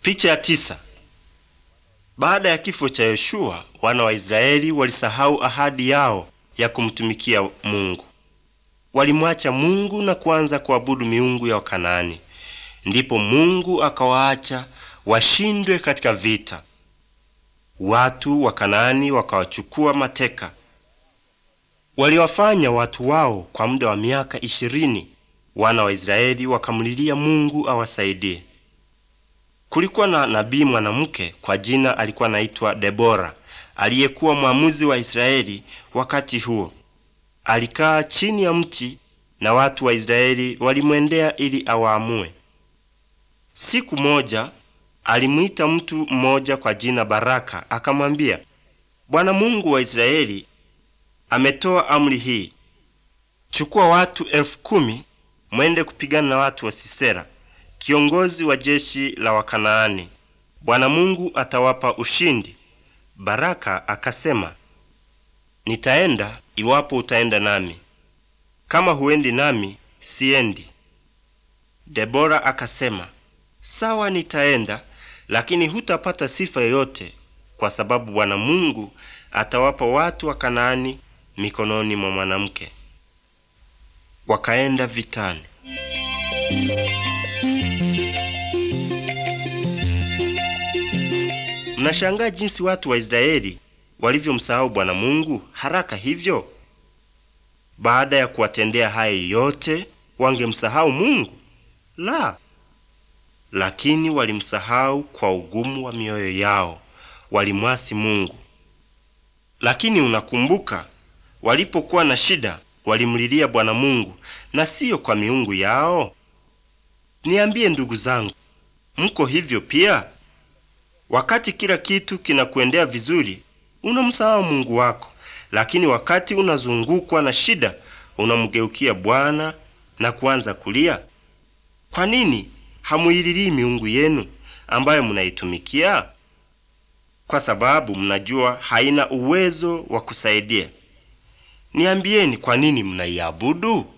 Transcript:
Picha ya 9. Baada ya kifo cha Yoshua, wana wa Israeli walisahau ahadi yao ya kumtumikia Mungu. Walimwacha Mungu na kuanza kuabudu miungu ya Wakanaani. Ndipo Mungu akawaacha washindwe katika vita. Watu wa Kanaani wakawachukua mateka. Waliwafanya watu wao kwa muda wa miaka 20. Wana wa Israeli wakamlilia Mungu awasaidie. Kulikuwa na nabii mwanamke kwa jina alikuwa anaitwa Debora, aliyekuwa mwamuzi wa Israeli wakati huo. Alikaa chini ya mti na watu wa Israeli walimwendea ili awaamue. Siku moja alimuita mtu mmoja kwa jina Baraka, akamwambia, Bwana Mungu wa Israeli ametoa amri hii: chukua watu 10,000 mwende kupigana na watu wa Sisera, kiongozi wa jeshi la Wakanaani. Bwana Mungu atawapa ushindi. Baraka akasema, nitaenda iwapo utaenda nami. Kama huendi nami, siendi. Debora akasema, sawa, nitaenda, lakini hutapata sifa yoyote, kwa sababu Bwana Mungu atawapa watu wa Kanaani mikononi mwa mwanamke. Wakaenda vitani. Mnashangaa jinsi watu wa Israeli walivyomsahau Bwana Mungu haraka hivyo. Baada ya kuwatendea hayo yote, wangemsahau Mungu? La, lakini walimsahau kwa ugumu wa mioyo yao. Walimwasi Mungu. Lakini unakumbuka, walipokuwa na shida walimlilia Bwana Mungu na siyo kwa miungu yao. Niambie ndugu zangu, mko hivyo pia? Wakati kila kitu kinakuendea vizuri, unamsahau Mungu wako, lakini wakati unazungukwa na shida, unamgeukia Bwana na kuanza kulia. Kwa nini hamuililii miungu yenu ambayo mnaitumikia? Kwa sababu mnajua haina uwezo wa kusaidia. Niambieni, kwa nini mnaiabudu?